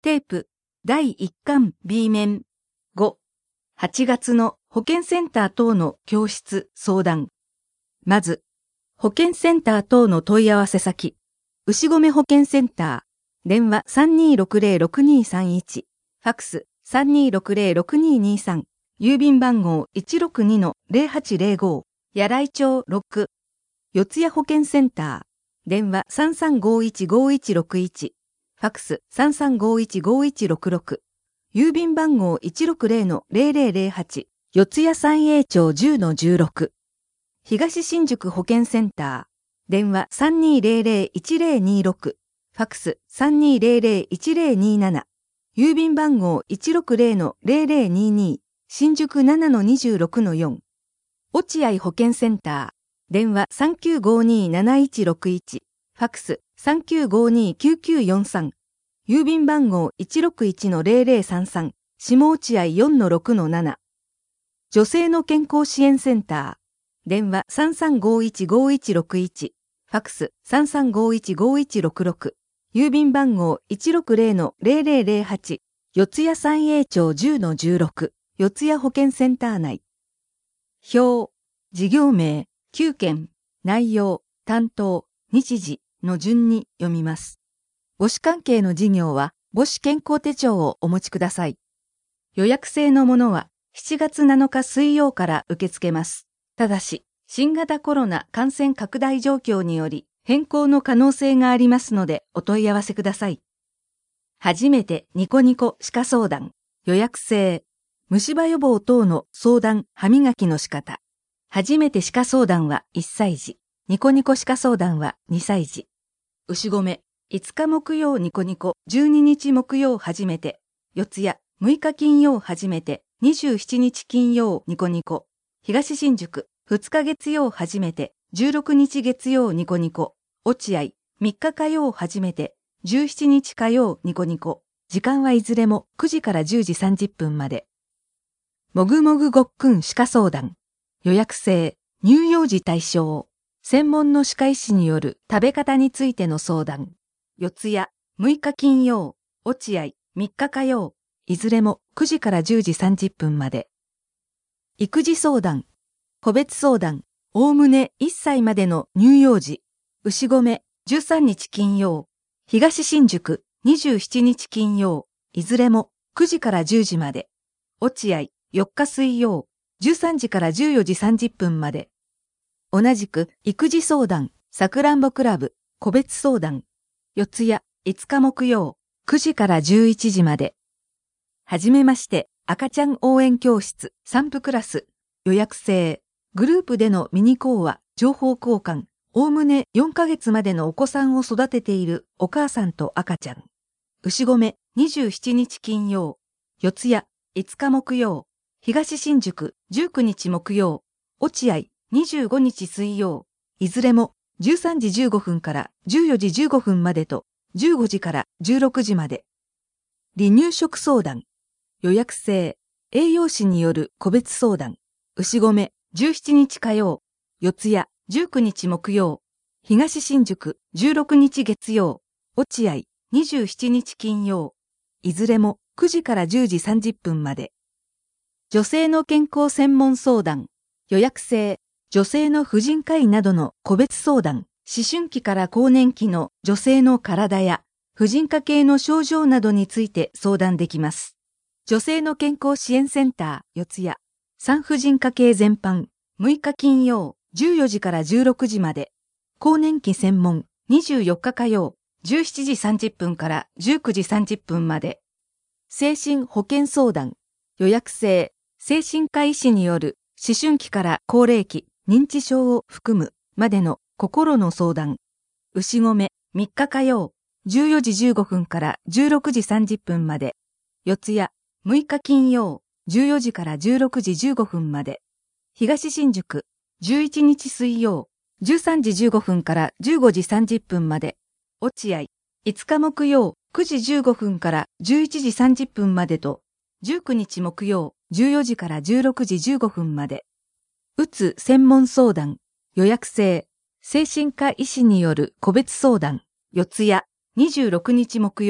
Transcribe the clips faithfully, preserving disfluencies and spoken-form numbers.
テープだいいっかん B 面ご、はちがつの保健センター等の教室相談。まず、保健センター等の問い合わせ先、牛込保健センター、電話 さんにーろくぜろろくにーさんいち、ファックス さんにーろくぜろろくにーにーさん、郵便番号 いちろくにのぜろはちぜろご、柳井町ろく、四谷保健センター、電話 さんさんごいちごいちろくいち、ファックス さんさんごいちごいちろくろく、郵便番号 いちろくぜろのぜろぜろぜろはち、四谷三栄町 じゅうのじゅうろく、東新宿保健センター、電話 さんにーぜろぜろいちぜろにーろく、ファックス さんにーぜろぜろいちぜろにーなな、郵便番号 いちろくぜろのぜろぜろにーにー、新宿 ななのにじゅうろくのよん、落合保健センター、電話 さんきゅうごにーなないちろくいち、ファックス さんきゅうごにーきゅうきゅうよんさん、郵便番号 いちろくいちのぜろぜろさんさん、下落合 よんのろくのなな、女性の健康支援センター、電話 さんさんごいちごいちろくいち、ファックス さんさんごいちごいちろくろく、郵便番号 いちろくぜろのぜろぜろぜろはち、四谷三栄町 じゅうのじゅうろく、四谷保健センター内。表、事業名、きゅうけん、内容、担当、日時の順に読みます。母子関係の事業は母子健康手帳をお持ちください。予約制のものはしちがつなのか水曜から受け付けます。ただし、新型コロナ感染拡大状況により変更の可能性がありますのでお問い合わせください。初めてニコニコ歯科相談、予約制、虫歯予防等の相談、歯磨きの仕方。初めて歯科相談はいっさい児、ニコニコ歯科相談はにさい児。牛込、いつか木曜ニコニコ、じゅうににち木曜初めて、四谷、むいか金曜初めて、にじゅうしちにち金曜ニコニコ、東新宿、ふつか月曜初めて、じゅうろくにち月曜ニコニコ、落合、みっか火曜初めて、じゅうしちにち火曜ニコニコ、時間はいずれもくじからじゅうじさんじゅっぷんまで。もぐもぐごっくん歯科相談、予約制、乳幼児対象、専門の歯科医師による食べ方についての相談、四谷、むいか金曜、落合、みっか火曜、いずれもくじからじゅうじさんじゅっぷんまで。育児相談、個別相談、おおむねいっさいまでの乳幼児、牛込、じゅうさんにち金曜、東新宿、にじゅうしちにち金曜、いずれもくじからじゅうじまで。落合、よっか水曜、じゅうさんじからじゅうよじさんじゅっぷんまで。同じく育児相談、さくらんぼクラブ、個別相談、四谷、いつか木曜、くじからじゅういちじまで。はじめまして、赤ちゃん応援教室、散布クラス、予約制、グループでのミニ講話、情報交換、おおむねよんかげつまでのお子さんを育てているお母さんと赤ちゃん。牛込、にじゅうしちにち金曜、四谷、いつか木曜、東新宿、じゅうくにち木曜、落合、にじゅうごにち水曜、いずれもじゅうさんじじゅうごふんからじゅうよじじゅうごふんまでとじゅうごじからじゅうろくじまで。離乳食相談、予約制、栄養士による個別相談、牛込、じゅうしちにち火曜、四谷、じゅうくにち木曜、東新宿、じゅうろくにち月曜、落合、にじゅうしちにち金曜、いずれもくじからじゅうじさんじゅっぷんまで。女性の健康専門相談、予約制、女性の婦人科医などの個別相談、思春期から更年期の女性の体や婦人科系の症状などについて相談できます。女性の健康支援センター、四谷、産婦人科系全般、むいか金曜、じゅうよじからじゅうろくじまで、更年期専門、にじゅうよっか火曜、じゅうしちじさんじゅっぷんからじゅうくじさんじゅっぷんまで。精神保健相談、予約制、精神科医師による思春期から高齢期、認知症を含むまでの心の相談。牛込、みっか火曜、じゅうよじじゅうごふんからじゅうろくじさんじゅっぷんまで。四谷、むいか金曜、じゅうよじからじゅうろくじじゅうごふんまで。東新宿、じゅういちにち水曜、じゅうさんじじゅうごふんからじゅうごじさんじゅっぷんまで。落合、いつか木曜、くじじゅうごふんからじゅういちじさんじゅっぷんまでと、じゅうくにち木曜、じゅうよじからじゅうろくじじゅうごふんまで。うつ専門相談、予約制、精神科医師による個別相談、四谷、にじゅうろくにち木曜、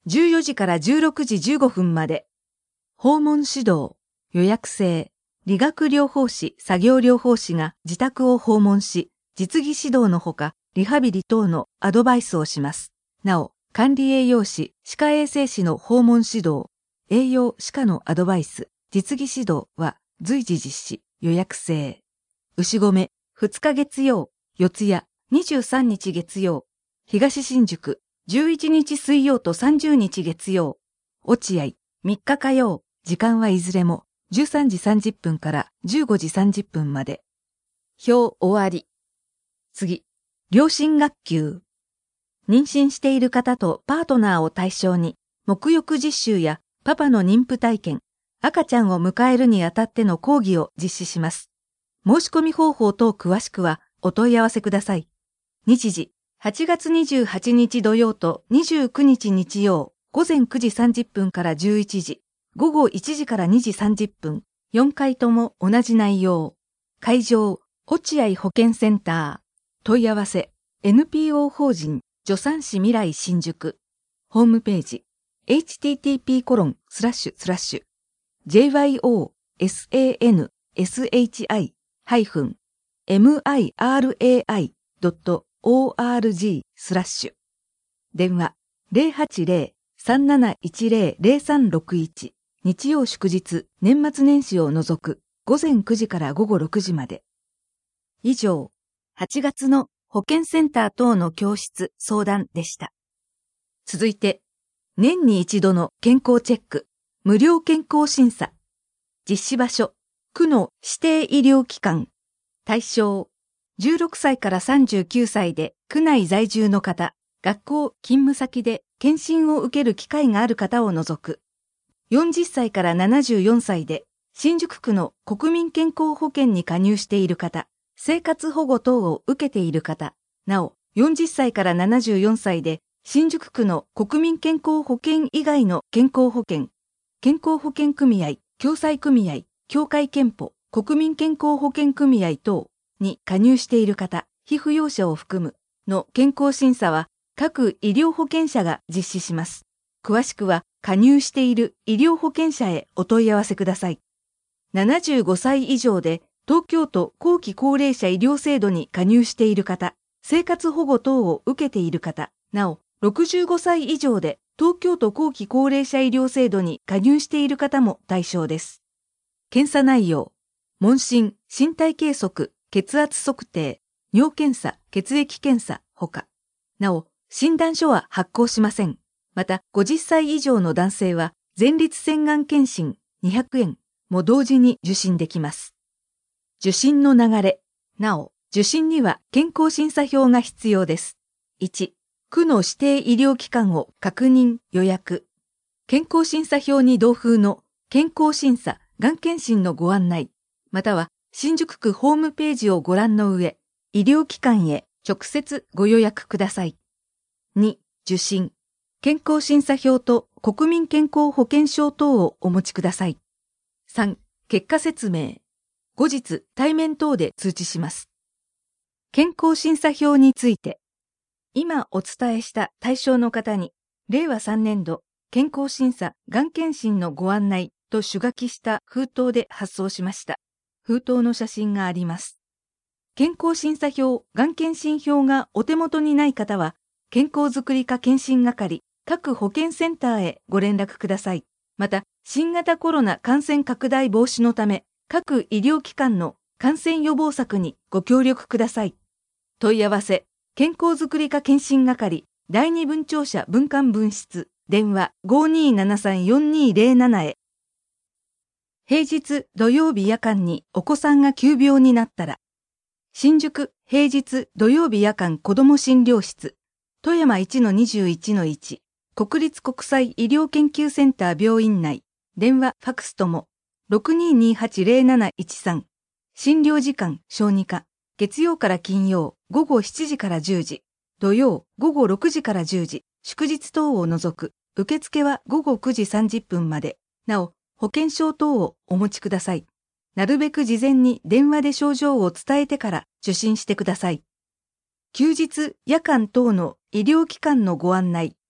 じゅうよじからじゅうろくじじゅうごふんまで。訪問指導、予約制、理学療法士、作業療法士が自宅を訪問し、実技指導のほか、リハビリ等のアドバイスをします。なお、管理栄養士、歯科衛生士の訪問指導、栄養歯科のアドバイス、実技指導は随時実施、予約制。牛込、ふつか月曜、四谷、にじゅうさんにち月曜、東新宿、じゅういちにち水曜とさんじゅうにち月曜、落合、みっか火曜、時間はいずれもじゅうさんじさんじゅっぷんからじゅうごじさんじゅっぷんまで。表終わり。次、両親学級。妊娠している方とパートナーを対象に、沐浴実習やパパの妊婦体験、赤ちゃんを迎えるにあたっての講義を実施します。申し込み方法等詳しくはお問い合わせください。日時、はちがつにじゅうはちにち土曜とにじゅうくにち日曜、午前くじさんじゅっぷんからじゅういちじ、午後いちじからにじさんじゅっぷん、よんかいとも同じ内容。会場、落合保健センター。問い合わせ、エヌピーオー 法人、助産師未来新宿。ホームページ、エイチティーティーピーコロンスラッシュスラッシュジェイワイオーエスエーエヌエスエイチアイハイフンエムアイアールエーアイドットオーアールジー スラッシュ。電話、ゼロはちゼロ さんなないちゼロ ゼロさんろくいち。日曜祝日、年末年始を除く、午前くじから午後ろくじまで。以上、はちがつの保健センター等の教室相談でした。続いて、年に一度の健康チェック、無料健康審査。実施場所、区の指定医療機関。対象、じゅうろくさいからさんじゅうきゅうさいで区内在住の方、学校、勤務先で検診を受ける機会がある方を除く。よんじゅっさいからななじゅうよんさいで新宿区の国民健康保険に加入している方、生活保護等を受けている方、なおよんじゅっさいからななじゅうよんさいで新宿区の国民健康保険以外の健康保険、健康保険組合、共済組合、協会憲法、国民健康保険組合等に加入している方、被扶養者を含むの健康審査は各医療保険者が実施します。詳しくは加入している医療保険者へお問い合わせください。ななじゅうごさい以上で東京都後期高齢者医療制度に加入している方、生活保護等を受けている方、なおろくじゅうごさい以上で東京都後期高齢者医療制度に加入している方も対象です。検査内容、問診、身体計測、血圧測定、尿検査、血液検査、ほか。なお、診断書は発行しません。また、ごじゅっさい以上の男性は、前立腺がん検診にひゃくえんも同時に受診できます。受診の流れ。なお、受診には健康審査票が必要です。いち、区の指定医療機関を確認、予約。健康審査票に同封の健康審査、がん検診のご案内、または新宿区ホームページをご覧の上、医療機関へ直接ご予約ください。に、受診。健康審査票と国民健康保険証等をお持ちください。さん、結果説明。後日対面等で通知します。健康審査票について、今お伝えした対象の方に、れいわさんねんど健康審査がん検診のご案内と手書きした封筒で発送しました。封筒の写真があります。健康審査票、がん検診票がお手元にない方は、健康づくり課検診係、各保健センターへご連絡ください。また、新型コロナ感染拡大防止のため、各医療機関の感染予防策にご協力ください。問い合わせ、健康づくり課検診係、だいに分庁舎分館分室、電話 ごにーななさんよんにーゼロなな へ。平日土曜日夜間にお子さんが急病になったら、新宿平日土曜日夜間子ども診療室、富山 いちのにじゅういちのいち、国立国際医療研究センター病院内、電話ファクスとも、ろくにーにーはちゼロなないちさん、診療時間小児科、月曜から金曜午後しちじからじゅうじ、土曜午後ろくじからじゅうじ、祝日等を除く、受付は午後くじさんじゅっぷんまで、なお、保険証等をお持ちください。なるべく事前に電話で症状を伝えてから受診してください。休日、夜間等の医療機関のご案内。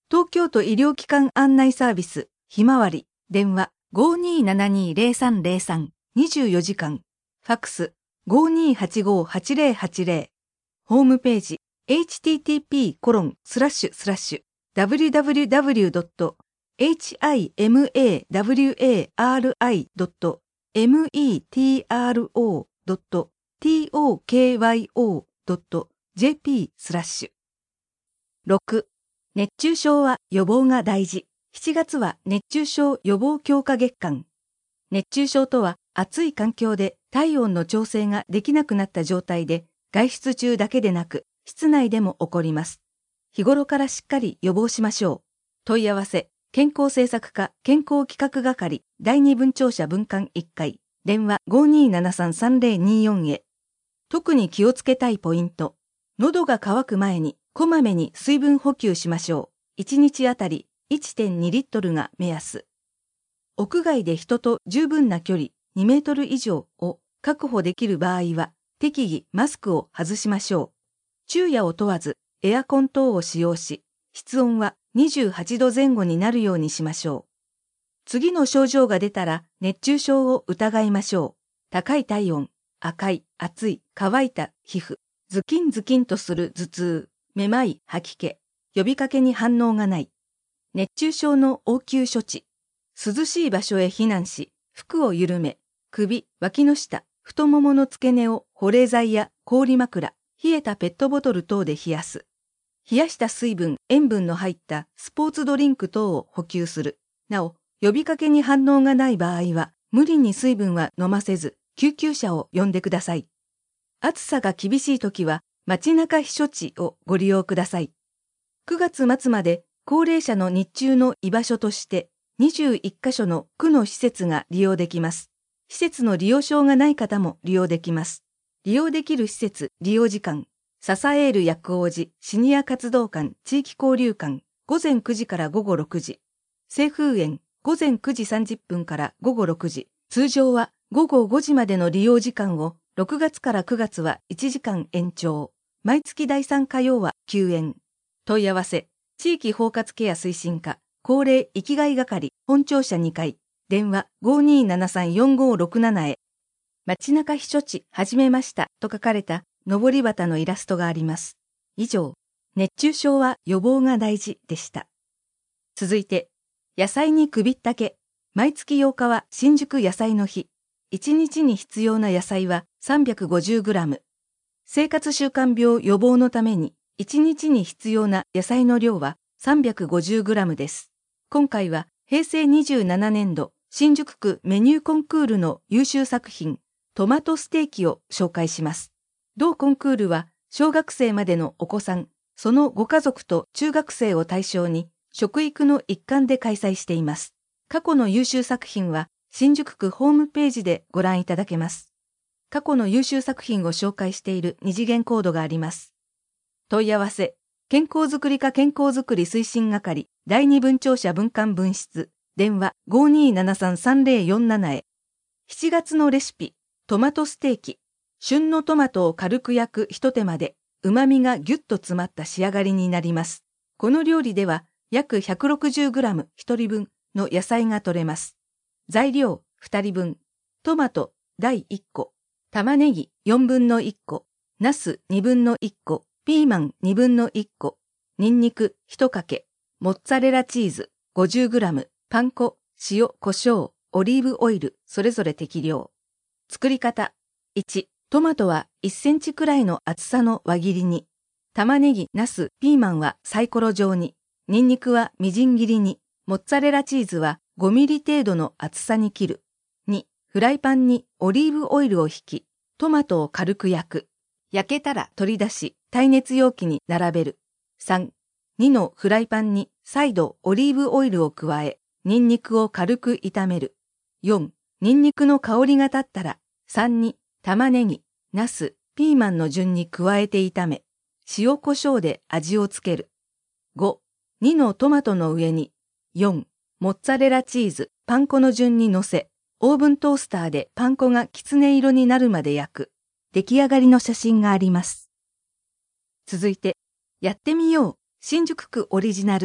東京都医療機関案内サービス、ひまわり、電話 ごーにーななにーぜろさんぜろさん、にじゅうよじかん、ファックス ごーにーはちごーはちぜろはちぜろ、ホームページ エイチティーティーピーコロンスラッシュスラッシュダブリューダブリューダブリュードットエイチアイエムエーダブリューエーアールアイドットメトロドットトクヨドットジェーピー スラッシュ。ろく. 熱中症は予防が大事。しちがつは熱中症予防強化月間。熱中症とは暑い環境で体温の調整ができなくなった状態で外出中だけでなく室内でも起こります。日頃からしっかり予防しましょう。問い合わせ、健康政策課健康企画係だいに分庁舎分館いっかい、電話 ごーにーななさんさんぜろにーよん へ。特に気をつけたいポイント。喉が渇く前にこまめに水分補給しましょう。いちにちあたり いってんにリットルが目安。屋外で人と十分な距離にメートル以上を確保できる場合は適宜マスクを外しましょう。昼夜を問わずエアコン等を使用し、室温はにじゅうはちどぜん後になるようにしましょう。次の症状が出たら熱中症を疑いましょう。高い体温、赤い、熱い、乾いた皮膚、ズキンズキンとする頭痛、めまい、吐き気、呼びかけに反応がない。熱中症の応急処置。涼しい場所へ避難し、服を緩め、首、脇の下、太ももの付け根を保冷剤や氷枕、冷えたペットボトル等で冷やす。冷やした水分、塩分の入ったスポーツドリンク等を補給する。なお、呼びかけに反応がない場合は、無理に水分は飲ませず、救急車を呼んでください。暑さが厳しいときは、街中避暑地をご利用ください。くがつ末まで高齢者の日中の居場所として、にじゅういっかしょの区の施設が利用できます。施設の利用証がない方も利用できます。利用できる施設、利用時間、ササエール薬王寺シニア活動館地域交流館、ごぜんくじからごごろくじ。清風園、ごぜんくじさんじゅっぷんからごごろくじ。通常はごごごじまでの利用時間を、ろくがつからくがつはいちじかん延長。毎月だいさん火曜はきゅうえん。問い合わせ、地域包括ケア推進課、高齢生きがい係、本庁舎にかい、電話 ごーにーななさんよんごーろくなな へ。街中避暑地始めましたと書かれた上り旗のイラストがあります。以上、熱中症は予防が大事でした。続いて、野菜に首ったけ。毎月ようかは新宿野菜の日。いちにちに必要な野菜は さんびゃくごじゅうグラム。生活習慣病予防のためにいちにちに必要な野菜の量は さんびゃくごじゅうグラム です。今回はへいせいにじゅうななねんど新宿区メニューコンクールの優秀作品トマトステーキを紹介します。同コンクールは小学生までのお子さん、そのご家族と中学生を対象に食育の一環で開催しています。過去の優秀作品は新宿区ホームページでご覧いただけます。過去の優秀作品を紹介している二次元コードがあります。問い合わせ、健康づくり課健康づくり推進係、だいに分庁舎分館分室、電話 ごーにーななさんさんぜろよんなな へ。しちがつのレシピ、トマトステーキ。旬のトマトを軽く焼く一手間で、旨味がぎゅっと詰まった仕上がりになります。この料理では、約 ひゃくろくじゅうグラム ひとりぶんの野菜が取れます。材料ふたりぶん、トマトだいいっこ、玉ねぎよんぶんのいっこ、ナスにぶんのいっこ、ピーマンにぶんのいっこ、ニンニクいちかけ、モッツァレラチーズ ごじゅうグラム、パン粉、塩、胡椒、オリーブオイル、それぞれ適量。作り方。いち、トマトはいっセンチくらいの厚さの輪切りに。玉ねぎ、ナス、ピーマンはサイコロ状に。ニンニクはみじん切りに。モッツァレラチーズはごミリ程度の厚さに切る。に、フライパンにオリーブオイルをひき、トマトを軽く焼く。焼けたら取り出し、耐熱容器に並べる。さん、にのフライパンに再度オリーブオイルを加え、ニンニクを軽く炒める。よん、ニンニクの香りが立ったら、さんに玉ねぎ、ナス、ピーマンの順に加えて炒め、塩コショウで味をつける。ご、にのトマトの上に、よん、モッツァレラチーズ、パン粉の順に乗せ、オーブントースターでパン粉がきつね色になるまで焼く。出来上がりの写真があります。続いて、やってみよう。新宿区オリジナル。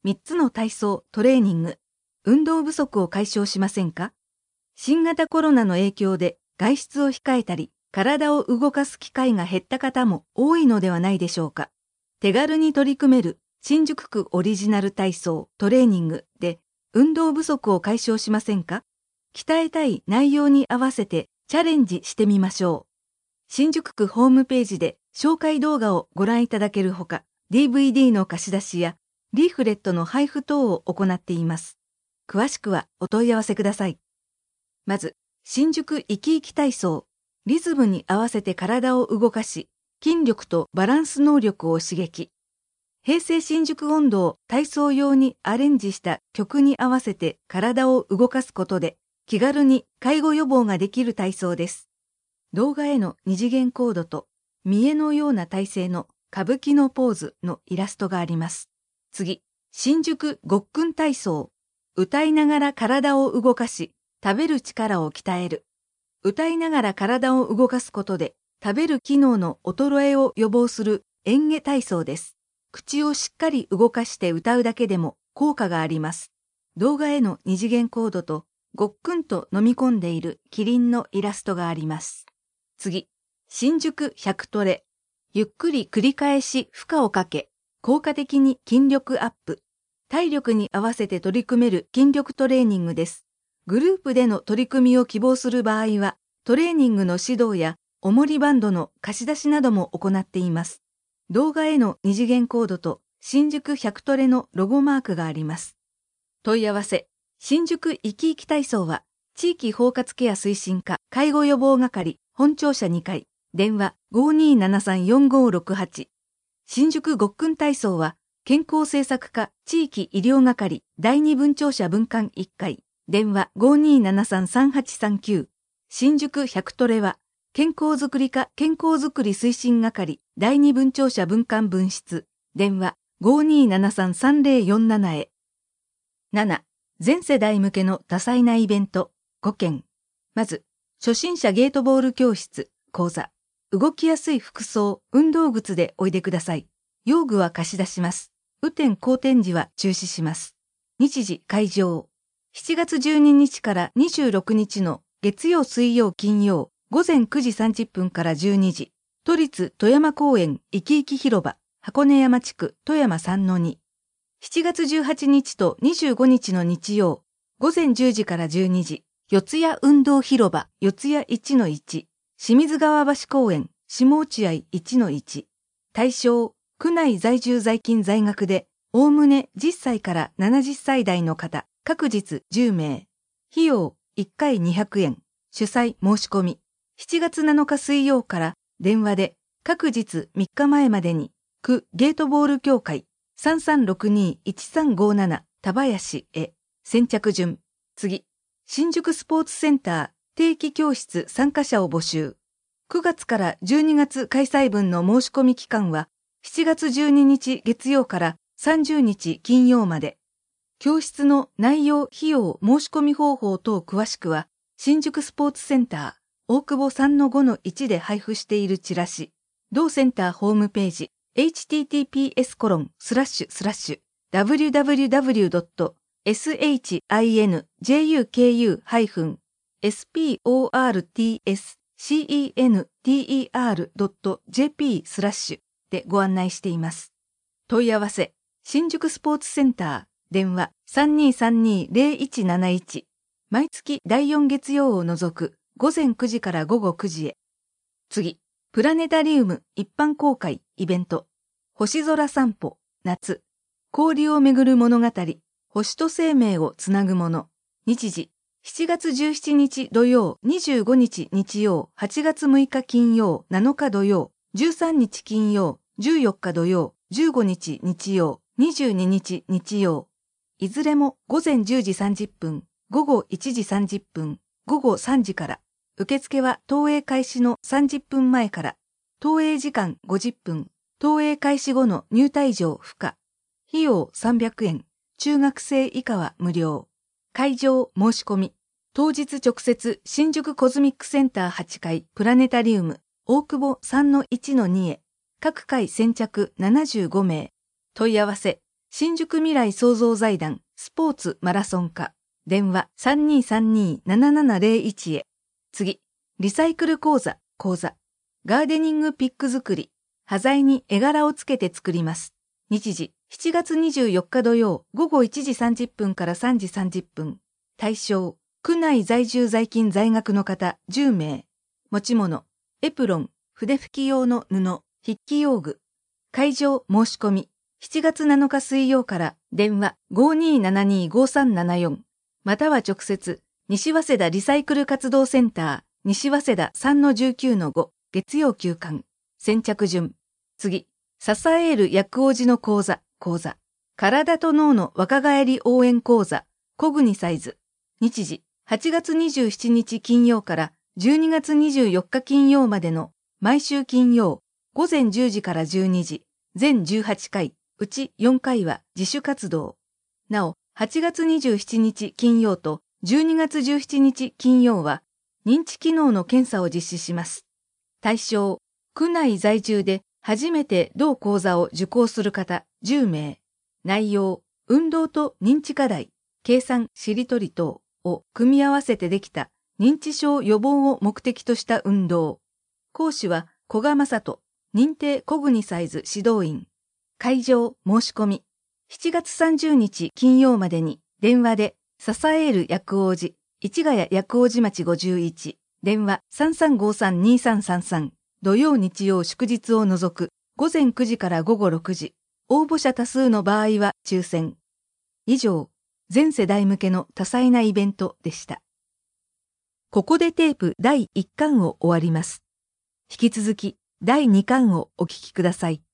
みっつの体操、トレーニング、運動不足を解消しませんか？新型コロナの影響で外出を控えたり、体を動かす機会が減った方も多いのではないでしょうか。手軽に取り組める新宿区オリジナル体操、トレーニングで運動不足を解消しませんか？鍛えたい内容に合わせてチャレンジしてみましょう。新宿区ホームページで紹介動画をご覧いただけるほか、ディーブイディー の貸し出しやリーフレットの配布等を行っています。詳しくはお問い合わせください。まず、新宿生き生き体操。リズムに合わせて体を動かし、筋力とバランス能力を刺激。平成新宿音頭を体操用にアレンジした曲に合わせて体を動かすことで、気軽に介護予防ができる体操です。動画への二次元コードと、見栄のような体勢の歌舞伎のポーズのイラストがあります。次、新宿ごっくん体操。歌いながら体を動かし、食べる力を鍛える。歌いながら体を動かすことで、食べる機能の衰えを予防する嚥下体操です。口をしっかり動かして歌うだけでも効果があります。動画への二次元コードと、ごっくんと飲み込んでいるキリンのイラストがあります。次、新宿ひゃくトレ。ゆっくり繰り返し負荷をかけ、効果的に筋力アップ。体力に合わせて取り組める筋力トレーニングです。グループでの取り組みを希望する場合は、トレーニングの指導や重りバンドの貸し出しなども行っています。動画への二次元コードと新宿ひゃくトレのロゴマークがあります。問い合わせ、新宿生き生き体操は、地域包括ケア推進課介護予防係本庁舎にかい、電話 ごーにーななさんよんごーろくはち。新宿ごっくん体操は、健康政策課地域医療係だいに分庁舎分館いっかい、電話 ごーにーななさんさんはちさんきゅう。新宿ひゃくトレは、健康づくり課健康づくり推進係だいに分庁舎分館分室、電話 ごーにーななさんさんぜろよんなな へ。なな. 全世代向けの多彩なイベントごけん。まず、初心者ゲートボール教室講座。動きやすい服装、運動靴でおいでください。用具は貸し出します。雨天後展示は中止します。日時会場。しちがつじゅうににちからにじゅうろくにちの月曜水曜金曜午前くじさんじゅっぷんからじゅうにじ。都立富山公園生き生き広場箱根山地区富山 さんのに。しちがつじゅうはちにちとにじゅうごにちの日曜午前じゅうじからじゅうにじ。四谷運動広場四谷 いちのいち。清水川橋公園下落合 いちのいち。対象、区内在住在勤在学で、おおむねじっさいからななじゅっさい代の方、各日じゅうめい。費用いっかいにひゃくえん。主催申し込み。しちがつなのか水曜から電話で各日みっかまえまでに、区ゲートボール協会 さんさんろくにーいちさんごなな 田林へ。先着順。次。新宿スポーツセンター定期教室参加者を募集。くがつからじゅうにがつ開催分の申し込み期間はしちがつじゅうににち月曜からさんじゅうにち金曜まで。教室の内容、費用、申し込み方法等詳しくは新宿スポーツセンター大久保 さんのごのいち で配布しているチラシ。同センターホームページ エイチティーティーピーエスコロンスラッシュスラッシュダブリューダブリューダブリュードットエスエイチアイエヌジェイユーケーユーハイフンエスピーオーアールティーエスシーイーエヌティーイーアールドットジェーピースラッシュでご案内しています。問い合わせ、新宿スポーツセンター、電話 さんにーさんにーぜろいちなないち。毎月だいよん月曜を除く午前くじから午後くじへ。次、プラネタリウム一般公開イベント。星空散歩、夏。氷をめぐる物語。星と生命をつなぐもの。日時。しちがつじゅうしちにち土曜、にじゅうごにち日曜、はちがつむいか金曜、なのか土曜、じゅうさんにち金曜、じゅうよっか土曜、じゅうごにち日曜、にじゅうににち日曜。いずれもごぜんじゅうじさんじゅっぷん、ごごいちじさんじゅっぷん、ごごさんじから。受付は投影開始のさんじゅっぷんまえから。投影時間ごじゅっぷん、投影開始後の入退場不可。費用さんびゃくえん、中学生以下は無料。会場申し込み。当日直接新宿コズミックセンターはちかいプラネタリウム大久保 さんのいちのに へ。各回先着ななじゅうごめい。問い合わせ。 新宿未来創造財団スポーツマラソン化。電話 さんにーさんにーななななゼロいち へ。次、リサイクル講座、講座。ガーデニングピック作り。端材に絵柄をつけて作ります。日時、しちがつにじゅうよっか土曜、午後いちじさんじゅっぷんからさんじさんじゅっぷん。対象、区内在住在勤在学の方じゅうめい。持ち物、エプロン、筆拭き用の布、筆記用具。会場申し込み、しちがつなのか水曜から電話 ごーにーななにーごーさんななよん、または直接、西早稲田リサイクル活動センター、西早稲田 さんのじゅうきゅうのご、月曜休館。先着順。次、支える薬王子の講座、講座。体と脳の若返り応援講座、コグニサイズ。日時、はちがつにじゅうしちにち金曜からじゅうにがつにじゅうよっか金曜までの毎週金曜、午前じゅうじからじゅうにじ、全じゅうはちかい、うちよんかいは自主活動。なお、はちがつにじゅうしちにち金曜とじゅうにがつじゅうしちにち金曜は認知機能の検査を実施します。対象、区内在住で初めて同講座を受講する方じゅうめい。内容、運動と認知課題、計算、しりとり等を組み合わせてできた認知症予防を目的とした運動。講師は古賀正人、認定コグニサイズ指導員。会場申し込み。しちがつさんじゅうにち金曜までに電話で支える薬王子、市ヶ谷薬王子町ごじゅういち、電話 さんさんごさんにーさんさんさん、土曜日曜祝日を除く午前くじから午後ろくじ、応募者多数の場合は抽選。以上、全世代向けの多彩なイベントでした。ここでテープだいいっかんを終わります。引き続きだいにかんをお聞きください。